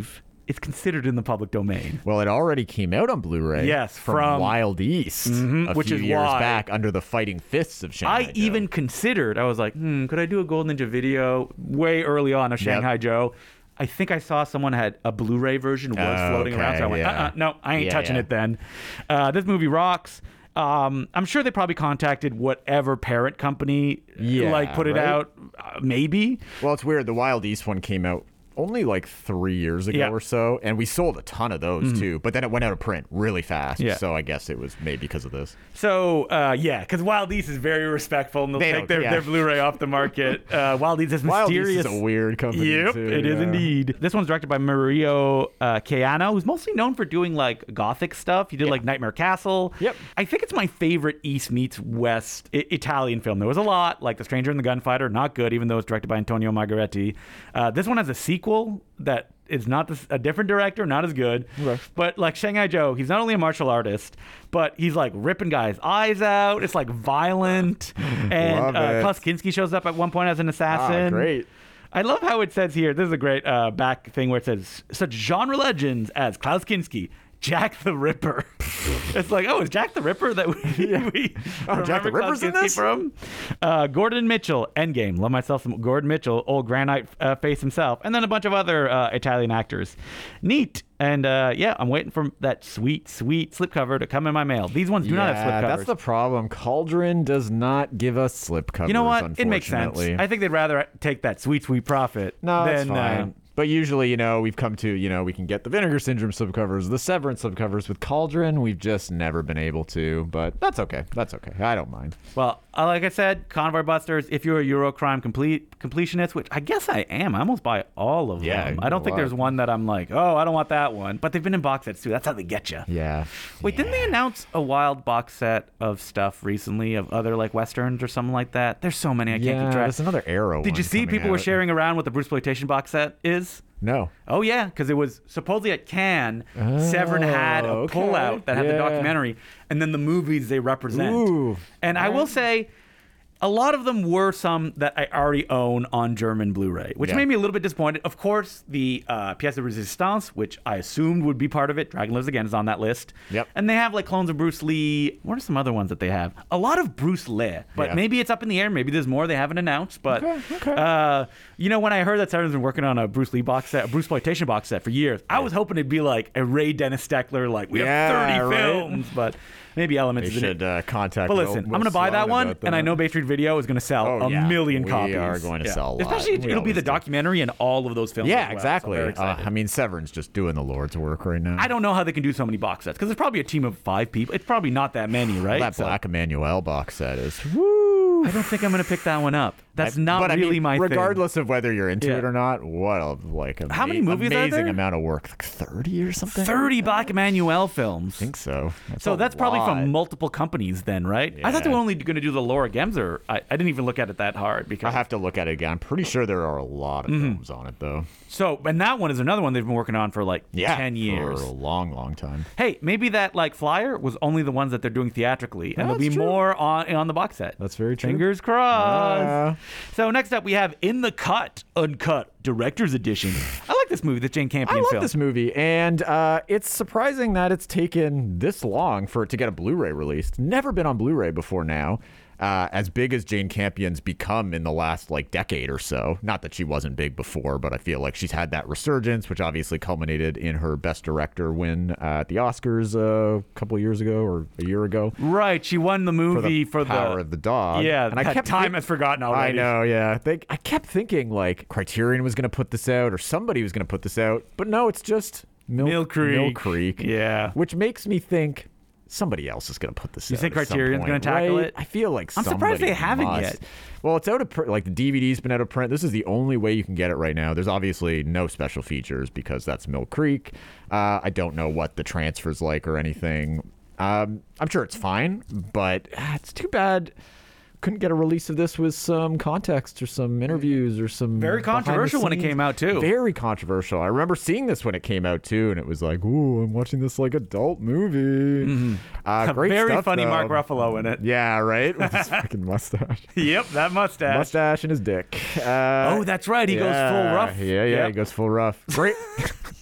it's considered in the public domain. Well, it already came out on Blu-ray. Yes, from, from- Wild East Mhm, a which few is years why- back under the Fighting Fists of Shanghai I Joe. even considered, I was like, hmm, could I do a Golden Ninja video way early on of Shanghai Joe? I think I saw someone had a Blu-ray version was Oh, floating around, so I okay, went, yeah. uh-uh, no, I ain't Yeah, touching yeah. it then. Uh, this movie rocks. Um, I'm sure they probably contacted whatever parent company Yeah, like put it right? out, uh, maybe. Well, it's weird. The Wild East one came out only like three years ago Yeah. or so, and we sold a ton of those too. But then it went out of print really fast. Yeah. So I guess it was maybe because of this. So, uh, yeah, because Wild East is very respectful, and they'll They take don't- their, yeah. their Blu-ray off the market. Uh, Wild East is Wild mysterious. East is a weird company. Yep, too, it is yeah. indeed. This one's directed by Mario uh, Keano, who's mostly known for doing like gothic stuff. He did Yeah. like Nightmare Castle. Yep. I think it's my favorite East meets West I- Italian film. There was a lot, like The Stranger and the Gunfighter, not good, even though it's directed by Antonio Margheriti. Uh, this one has a sequel that is not this, a different director, not as good. Okay. But like Shanghai Joe, he's not only a martial artist, but he's like ripping guys' eyes out. It's like violent. And Love uh, it. Klaus Kinski shows up at one point as an assassin. Ah, great. I love how it says here, this is a great uh, back thing where it says, such genre legends as Klaus Kinski, Jack the Ripper. It's like, oh, is Jack the Ripper that we, we Oh, Jack the remember Klaus Ripper's in Kinski this? from? Uh, Gordon Mitchell, Endgame. Love myself some Gordon Mitchell, old granite uh, face himself. And then a bunch of other uh, Italian actors. Neat. And uh, yeah, I'm waiting for that sweet, sweet slipcover to come in my mail. These ones do not have Yeah, slipcovers. that's the problem. Cauldron does not give us slipcovers. You know what? It makes sense. unfortunately. I think they'd rather take that sweet, sweet profit No, that's than fine. Uh, But usually, you know, we've come to, you know, we can get the Vinegar Syndrome slipcovers, the Severance slipcovers. With Cauldron, we've just never been able to. But that's okay. That's okay. I don't mind. Well, uh, like I said, Convoy Busters, if you're a Eurocrime complete completionist, which I guess I am, I almost buy all of Yeah, them. you I don't know think what? there's one that I'm like, oh, I don't want that one. But they've been in box sets too. That's how they get you. Yeah. Wait, didn't they announce a wild box set of stuff recently of other like westerns or something like that? There's so many I can't Yeah, keep track. there's another Arrow Did one you see coming people were out. sharing around what the Bruceploitation box set is? No. Oh yeah, because it was supposedly at Cannes. Severn had a Oh, okay. pullout that had the Yeah. documentary, and then the movies they represent. Ooh. And I will say, a lot of them were some that I already own on German Blu-ray, which Yeah. made me a little bit disappointed. Of course, the uh, Pièce de Résistance, which I assumed would be part of it, Dragon Lives Again, is on that list. Yep. And they have like clones of Bruce Lee. What are some other ones that they have? A lot of Bruce Lee, but Yeah. maybe it's up in the air. Maybe there's more they haven't announced. But Okay, okay. Uh, you know, when I heard that Severn's been working on a Bruce Lee box set, a Bruceploitation box set for years, I was hoping it'd be like a Ray Dennis Steckler, like we Yeah, have thirty right. films, but maybe elements. They is in it. should uh, contact But Will- listen, Will I'm going to buy that Sloan one, about and I that. know Bay Street Video is going to sell Oh, a yeah. million We copies. are going to Yeah. sell a lot. Especially, We it'll be always the do. documentary and all of those films. Yeah, as well, so I'm exactly. very uh, excited. I mean, Severn's just doing the Lord's work right now. I don't know how they can do so many box sets because there's probably a team of five people. It's probably not that many, right? That So- Black Emmanuel box set is woo. I don't think I'm going to pick that one up. That's I- not but I really mean, my thing. regardless of whether you're into Yeah. it or not, what a like a How many movies are amazing there? amount of work, like thirty or something. thirty Black Emmanuel films. I think so. That's So a that's probably lot. from multiple companies then, right? I thought they Yeah. were only going to do the Laura Gemser. I, I didn't even look at it that hard because I have to look at it again. I'm pretty sure there are a lot of films on it though. so and that one is another one they've been working on for like Yeah, ten years. for a long, long time. Hey, maybe that like flyer was only the ones that they're doing theatrically, and there'll That's be true. more on on the box set. That's very true. Fingers crossed. Uh, So next up, we have In the Cut, Uncut Director's Edition. I like this movie, the Jane Campion I love film. this movie, and uh, it's surprising that it's taken this long for it to get a Blu-ray released. Never been on Blu-ray before now. Uh, as big as Jane Campion's become in the last like decade or so. Not that she wasn't big before, but I feel like she's had that resurgence, which obviously culminated in her Best Director win uh, at the Oscars uh, a couple of years ago or a year ago. Right, she won the For movie the for Power the of the Dog. Yeah, and I that kept time think- has forgotten already. I know, yeah. They, I kept thinking like Criterion was going to put this out or somebody was going to put this out, but no, it's just Mill, Mill Creek. Mill Creek. Yeah. Which makes me think somebody else is going to put this You out. think at some Criterion's point, gonna tackle right? it? I feel like I'm surprised somebody they haven't must. yet. Well, it's out of print. Like the D V D's been out of print. This is the only way you can get it right now. There's obviously no special features because that's Mill Creek. Uh, I don't know what the transfer's like or anything. Um, I'm sure it's fine, but ah, it's too bad. Couldn't get a release of this with some context or some interviews or some Very behind the controversial when it scenes. came out, too. Very controversial. I remember seeing this when it came out too, and it was like, "Ooh, I'm watching this like adult movie." Uh, great Very stuff, funny though. Mark Ruffalo in it. Yeah, right. With his fucking mustache, Yep, that mustache. mustache, and his dick. Uh, Oh, that's right. He goes full yeah, rough. Yeah, yeah, Yep. he goes full rough. Great.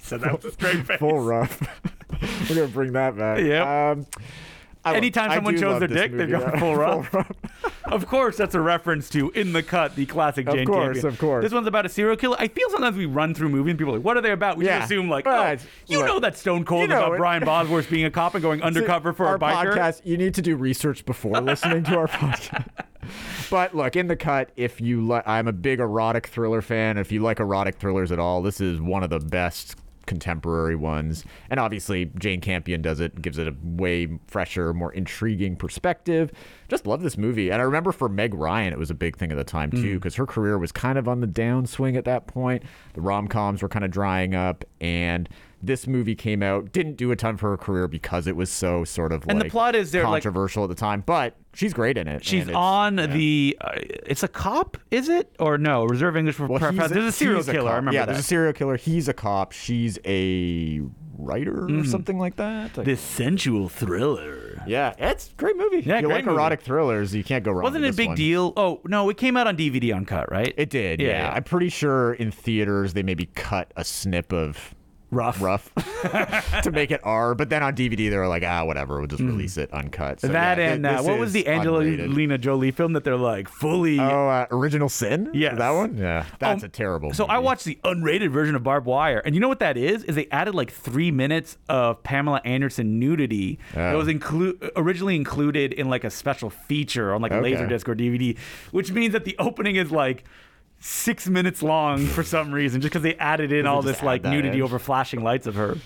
said that with a straight face. Full rough. We're gonna bring that back. Yep. Um, I Anytime love, someone I do shows love their this dick, they've movie, got yeah. full rough. Of course, that's a reference to In the Cut, the classic Of Jane course, Campion. of course. This one's about a serial killer. I feel sometimes we run through movies and people are like, what are they about? We Yeah. just assume like, Right. oh, you Look, know that Stone Cold you know about it. Brian Bosworth being a cop and going undercover for our a biker. podcast. You need to do research before listening to our podcast. But look, In the Cut, if you like, I'm a big erotic thriller fan. If you like erotic thrillers at all, this is one of the best contemporary ones. And obviously Jane Campion does it, gives it a way fresher, more intriguing perspective. Just love this movie. And I remember for Meg Ryan, it was a big thing at the time too, because her career was kind of on the downswing at that point. The rom-coms were kind of drying up, and this movie came out, didn't do a ton for her career because it was so sort of like And the plot is they're, like- controversial at the time, but she's great in it. She's and it's- on yeah. the. Uh, it's a cop, is it or no? Reserve English for Well, Professor. he's There's a serial he's killer. cop. I remember yeah, that. there's a serial killer. He's a cop. She's a writer or something like that. Like- This sensual thriller. yeah, it's a great movie. Yeah, if you great like movie. erotic thrillers, you can't go wrong. Wasn't it with a this big one. deal? Oh no, it came out on D V D uncut, right? It did. Yeah, Yeah, yeah. I'm pretty sure in theaters they maybe cut a snip of rough. rough to make it R, but then on D V D they were like, ah, whatever, we'll just release it uncut. So, That yeah, thi- and uh, this what was is the unrated. Angelina Jolie film that they're like fully? Oh, uh, Original Sin? Yes. That one? Yeah. That's Um, a terrible So I movie. watched the unrated version of Barbed Wire, and you know what that is? Is they added like three minutes of Pamela Anderson nudity that Oh. was inclu- originally included in like a special feature on like a Okay. Laserdisc or D V D, which means that the opening is like six minutes long for some reason, just because they added in they all just this add like that nudity in? over flashing lights of her.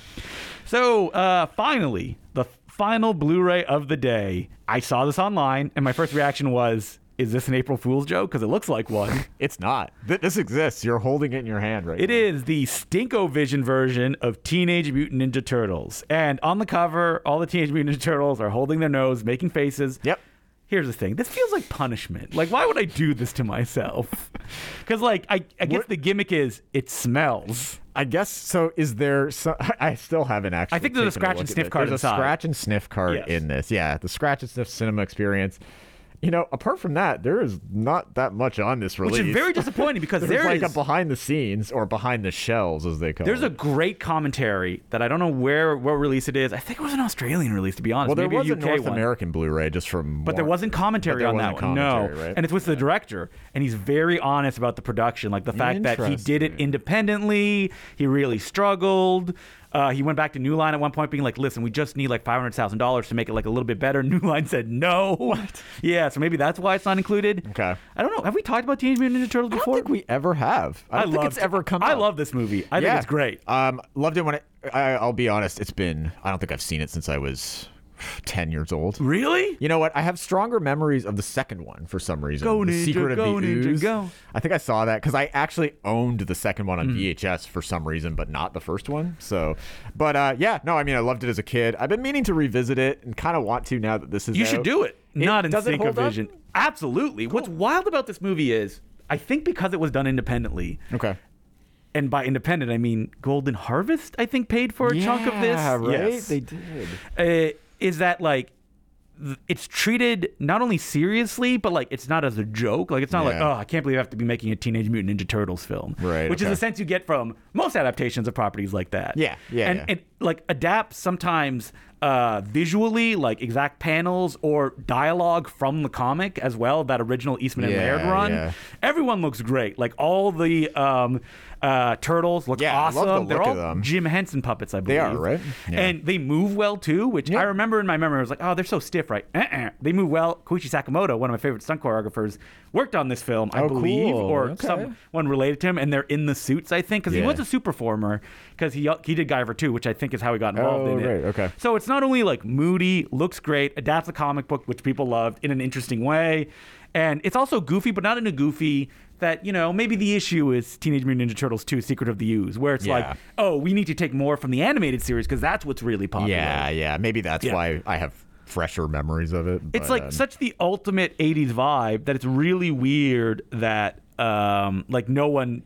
So uh, finally, the final Blu-ray of the day. I saw this online, and my first reaction was, is this an April Fool's joke? Because it looks like one. It's not. Th- This exists. You're holding it in your hand right It now. is the Stinko-Vision version of Teenage Mutant Ninja Turtles. And on the cover, all the Teenage Mutant Ninja Turtles are holding their nose, making faces. Yep. Here's the thing. This feels like punishment. Like, why would I do this to myself? Because, like, I, I guess What- the gimmick is it smells. I guess so. Is there some? I still haven't actually. I think there's a taken scratch look and at sniff it. card There's inside. a scratch and sniff card Yes. in this. Yeah, the scratch and sniff cinema experience. You know, apart from that, there is not that much on this release. Which is very disappointing because There's there like is- a behind the scenes or behind the shells, as they call There's a it. great commentary that I don't know where what release it is. I think it was an Australian release, to be honest. well, there Maybe was a a U K North one. American Blu-ray just from. But there wasn't commentary But there on that wasn't one. No. commentary, right? And it's with the director. And he's very honest about the production. Like the fact that he did it Interesting. independently. He really struggled. Uh, he went back to New Line at one point being like, listen, we just need like five hundred thousand dollars to make it like a little bit better. New Line said no. What? Yeah, so maybe that's why it's not included. Okay. I don't know. Have we talked about Teenage Mutant Ninja Turtles I don't before? think we ever have. I don't think love it's ever come I up. love this movie. I think Yeah. it's great. Um, loved it when it. I, I'll be honest. It's been. I don't think I've seen it since I was ten years old. Really? You know what? I have stronger memories of the second one for some reason. Go, the Ninja, Secret go, of the Ninja, Ooze. go. I think I saw that because I actually owned the second one on Hmm. V H S for some reason, but not the first one. So, but uh, yeah, no, I mean, I loved it as a kid. I've been meaning to revisit it and kind of want to now that this is. You out. should do it. Not in does it hold up? Vision. Absolutely. What's wild about this movie is, I think because it was done independently, Okay. and by independent I mean Golden Harvest, I think paid for a chunk of this. Yeah, right. Yes. They did. Uh, is that like th- it's treated not only seriously, but like it's not as a joke. Like it's not like, Yeah. oh, I can't believe I have to be making a Teenage Mutant Ninja Turtles film. Right, Which is okay. the sense you get from most adaptations of properties like that. Yeah, yeah, And yeah. it like adapts sometimes uh, visually, like exact panels or dialogue from the comic as well, that original Eastman and Yeah, Laird run. yeah. Everyone looks great. Like all the um, uh, turtles look Yeah, I love awesome. the They're look all of them. Jim Henson puppets, I believe. They are, right? Yeah. And they move well too, which Yeah. I remember in my memory. I was like, oh, they're so stiff, right? Uh-uh. They move well. Koichi Sakamoto, one of my favorite stunt choreographers, worked on this film, I Oh, believe, cool. or Okay. someone related to him, and they're in the suits, I think, because he Yeah. was a super performer, because he he did Guyver too, which I think is how he got involved Oh, in it. right, okay. So it's not only like moody, looks great, adapts a comic book, which people loved, in an interesting way, and it's also goofy, but not in a goofy that, you know, maybe the issue is Teenage Mutant Ninja Turtles two, Secret of the Ooze, where it's Yeah. like, oh, we need to take more from the animated series because that's what's really popular. Yeah, yeah. Maybe that's Yeah. why I have fresher memories of it. It's but, like um, such the ultimate eighties vibe that it's really weird that um, like no one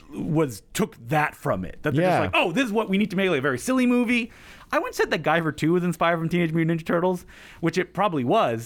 was took that from it. That they're Yeah. just like, oh, this is what we need to make, like a very silly movie. I once said that Guyver two was inspired from Teenage Mutant Ninja Turtles, which it probably was.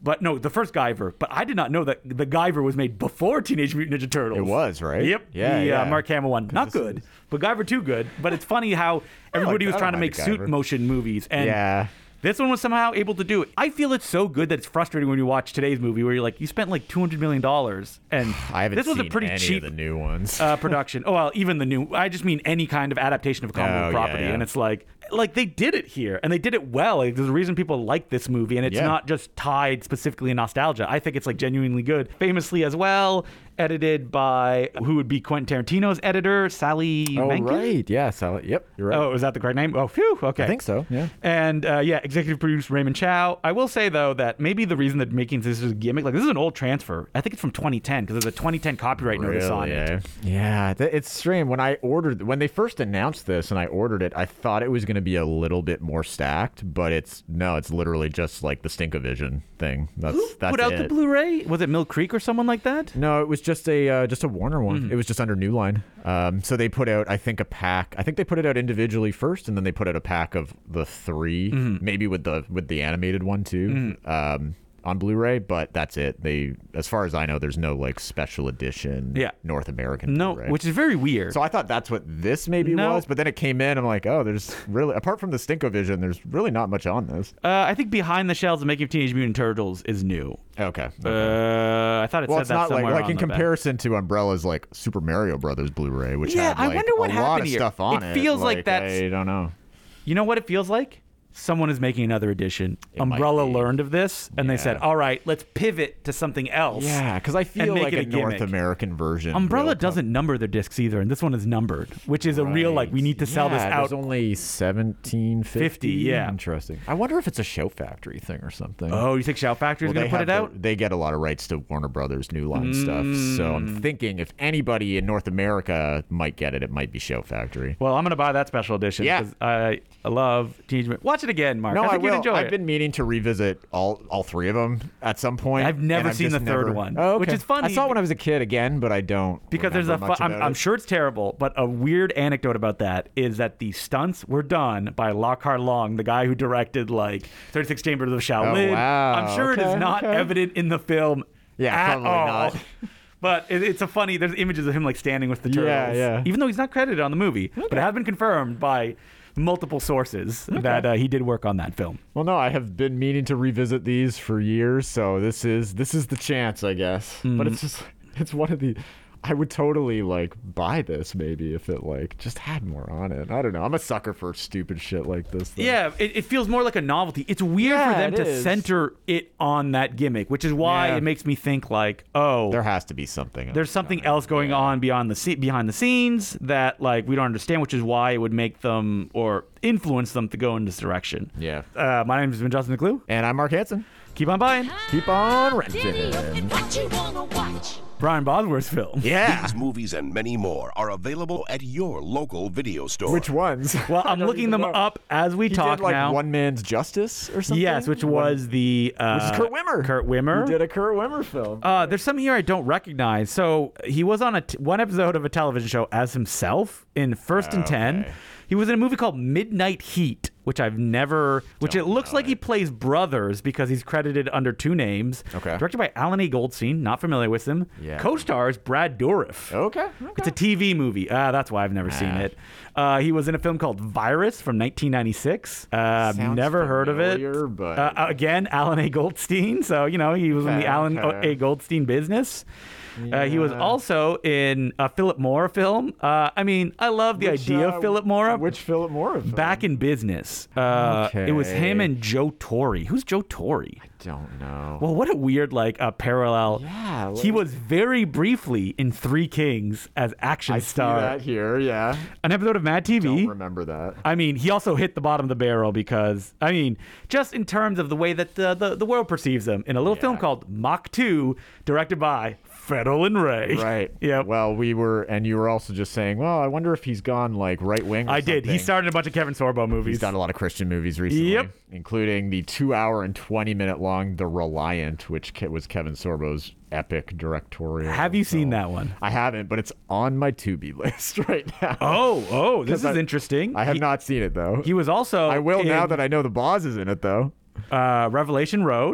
But no, the first Guyver. But I did not know that the Guyver was made before Teenage Mutant Ninja Turtles. It was, right? Yep. Yeah, the yeah. Uh, Mark Hamill one. Not good. Is... But Guyver two good. But it's funny how everybody like, was trying to like make suit Guyver. motion movies. And yeah. this one was somehow able to do it. I feel it's so good that it's frustrating when you watch today's movie where you're like, you spent like two hundred million dollars. And I haven't this was seen a pretty any cheap of the new ones. uh, production. Oh, well, even the new. I just mean any kind of adaptation of a comic Oh, book yeah, property. yeah. And it's like, like they did it here and they did it well. Like, there's a reason people like this movie, and it's Yeah. not just tied specifically in nostalgia. I think it's like genuinely good. Famously as well, edited by who would be Quentin Tarantino's editor, Sally oh, Menken? right. Yeah, Sally. Yep, you're right. Oh, is that the correct name? Oh, phew. Okay. I think so, yeah. And uh, yeah, executive producer Raymond Chow. I will say, though, that maybe the reason that making this is a gimmick, like this is an old transfer. I think it's from twenty ten because there's a twenty ten copyright notice on Really, it. yeah. Yeah, th- it's strange. When I ordered, when they first announced this and I ordered it, I thought it was going to be a little bit more stacked, but it's, no, it's literally just like the Stinkovision thing. That's, Who that's put out it. the Blu-ray? Was it Mill Creek or someone like that? No, it was just a uh, just a Warner one. Mm-hmm. It was just under New Line. Um, so they put out, I think, a pack. I think they put it out individually first, and then they put out a pack of the three, Mm-hmm. maybe with the with the animated one too, um, on Blu-ray. But that's it. They, as far as I know, there's no like special edition Yeah. North American. No, Blu-ray. which is very weird. So I thought that's what this maybe No. was, but then it came in. I'm like, oh, there's really, apart from the Stinkovision, there's really not much on this. uh, I think Behind the Shells, the Making of Teenage Mutant Turtles is new. Okay. okay. Uh, I thought it well, said it's that not like somewhere like on in the back. comparison to Umbrella's like Super Mario Brothers Blu-ray, which Yeah, had I like wonder what a lot happened of here. stuff on It it. feels like that's- I don't know. You know what it feels like? Someone is making another edition. It might Umbrella be. learned of this, and they Yeah. said, all right, let's pivot to something else. Yeah, because I feel make like it a, a North gimmick. American version. Umbrella will doesn't number their discs either, and this one is numbered, which is a real, like, we need to sell yeah, this out. There's only seventeen fifty. fifty, yeah. Interesting. I wonder if it's a Show Factory thing or something. Oh, you think Shout Factory is Well, going they to put have it the- out? They get a lot of rights to Warner Brothers New Line stuff. So I'm thinking if anybody in North America might get it, it might be Show Factory. Well, I'm going to buy that special edition Yeah. because I I love Teenage Mutant. Watch it again, Mark. No, I I, think will. you'd enjoy I've it. been meaning to revisit all all three of them at some point. I've never and I've seen just the third never- one, Oh, which okay. is funny. I saw it when I was a kid again, but I don't Because there's a, remember fu- much I'm, about I'm it. sure it's terrible, but a weird anecdote about that is that the stunts were done by Lockhart Long, the guy who directed like thirty-six Chambers of Shaolin. Oh, wow. I'm sure it is Okay, not okay. evident in the film. Yeah, at probably all. not. But it, it's a funny. There's images of him like standing with the turtles. Yeah, yeah. Even though he's not credited on the movie, but it has been confirmed by multiple sources that uh, he did work on that film. Well, no, I have been meaning to revisit these for years, so this is this is the chance, I guess. Mm. But it's just it's one of the I would totally like buy this maybe if it like just had more on it. I don't know. I'm a sucker for stupid shit like this. Though. Yeah, it, it feels more like a novelty. It's weird Yeah, for them it to is. center it on that gimmick, which is why Yeah. it makes me think like, oh, There has to be something. there's else something going else going yeah. on beyond the se- behind the scenes that like we don't understand, which is why it would make them or influence them to go in this direction. Yeah. Uh, my name has been Justin McClue. And I'm Mark Hansen. Keep on buying. Keep on renting. What you wanna watch? Brian Bosworth's film. Yeah. These movies and many more are available at your local video store. Which ones? Well, I I'm don't looking even them know. up as we He talk did like now. One Man's Justice or something. Yes, which One- was the uh, which is Kurt Wimmer. Kurt Wimmer. He did a Kurt Wimmer film. Uh, there's some here I don't recognize. So he was on a t- one episode of a television show as himself in First and Ten. Okay. He was in a movie called Midnight Heat, which I've never. Which Don't it looks know like he it. plays brothers because he's credited under two names. Okay. Directed by Alan A. Goldstein. Not familiar with him. Yeah. Co-stars Brad Dourif. okay. okay. It's a T V movie. Ah, that's why I've never seen Ah. it. Uh, he was in a film called Virus from nineteen ninety-six. Uh, I've Sounds never heard of it. familiar, but- Uh, again, Alan A. Goldstein. So, you know, he was in the Okay, Alan okay. A. Goldstein business. Uh, he was Yeah. also in a Philip Morris film. Uh, I mean, I love the Which, idea uh, of Philip Morris. Which Philip Morris? film? Back in Business. Uh, It was him Okay. and Joe Torre. Who's Joe Torre? Don't know. Well, what a weird like uh, parallel. Yeah, He like- was very briefly in Three Kings as action I star. see that here. Yeah. An episode of Mad T V. Don't remember that. I mean, he also hit the bottom of the barrel because, I mean, just in terms of the way that the, the, the world perceives him, in a little Yeah. film called Mach two, directed by Federal and Ray. Right. Yep. Well, we were, and you were also just saying, well, I wonder if he's gone like right wing. I did. He something. starred in a bunch of Kevin Sorbo movies. He's done a lot of Christian movies recently, Yep. including the two-hour and twenty-minute long "The Reliant," which ke- was Kevin Sorbo's epic directorial. Have you seen film. that one? I haven't, but it's on my Tubi list right now. Oh, oh, this is 'Cause I- interesting. I have he, not seen it though. He was also I will in, now that I know the boss is in it though. uh, Revelation Road,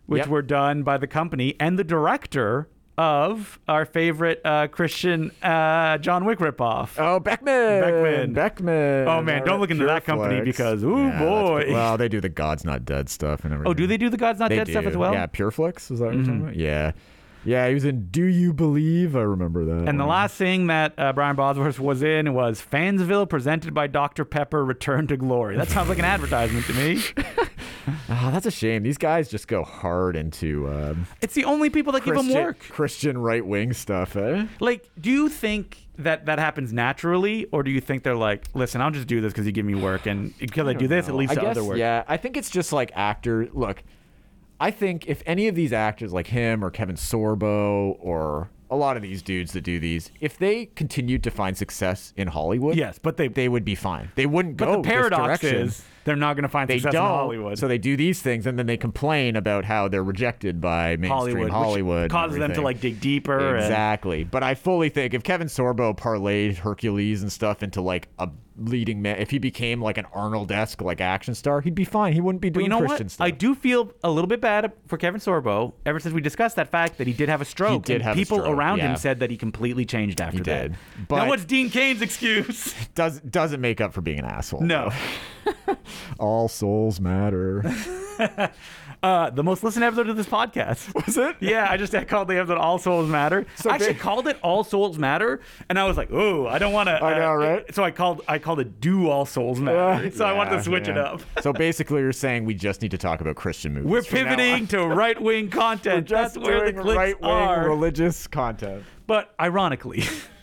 which Yep. were done by the company and the director of our favorite uh, Christian uh, John Wick ripoff. Oh, Beckman. Beckman. Beckman. Oh, man, don't look into that company Pureflix. because, ooh, Yeah, boy. that's- Well, they do the God's Not Dead stuff and everything. Oh, do they do the God's Not They Dead do. stuff as well? Yeah, Pureflix. Is that what you're talking about? Yeah. Yeah, he was in Do You Believe? I remember that. And the one. last thing that uh, Brian Bosworth was in was Fansville, presented by Doctor Pepper, Return to Glory. That sounds like an advertisement to me. Oh, that's a shame. These guys just go hard into um, It's the only people that give Christian, them work. Christian right wing stuff, eh? Like, do you think that that happens naturally, or do you think they're like, listen, I'll just do this because you give me work, and because I, do this, it leads I to guess, other work? Yeah, I think it's just like actor. Look, I think if any of these actors, like him or Kevin Sorbo or a lot of these dudes that do these, if they continued to find success in Hollywood, Yes, but they. they would be fine. They wouldn't but go the paradox this direction. is they're not going to find They success don't. in Hollywood. So they do these things, and then they complain about how they're rejected by mainstream Hollywood, Hollywood, which and causes them to everything. like dig deeper. and- Exactly. But I fully think if Kevin Sorbo parlayed Hercules and stuff into like a leading man, if he became like an Arnold-esque like action star, he'd be fine. He wouldn't be But doing you know Christian what? stuff. I do feel a little bit bad for Kevin Sorbo ever since we discussed that fact that he did have a stroke. did and have a people stroke, around yeah. him said that he completely changed after He that. did. now But- what's Dean Kane's excuse? Does doesn't make up for being an asshole. No. All souls matter. Uh, the most listened episode of this podcast. Was it? Yeah, I just I called the episode All Souls Matter. So I actually ba- called it All Souls Matter, and I was like, oh, I don't want to. I know, right? So I called I called it Do All Souls Matter. so I wanted to Yeah, switch it yeah. up. So basically, you're saying we just need to talk about Christian movies. We're from now on. pivoting to right wing We're content. just That's where the doing clicks right-wing are. religious content. But ironically,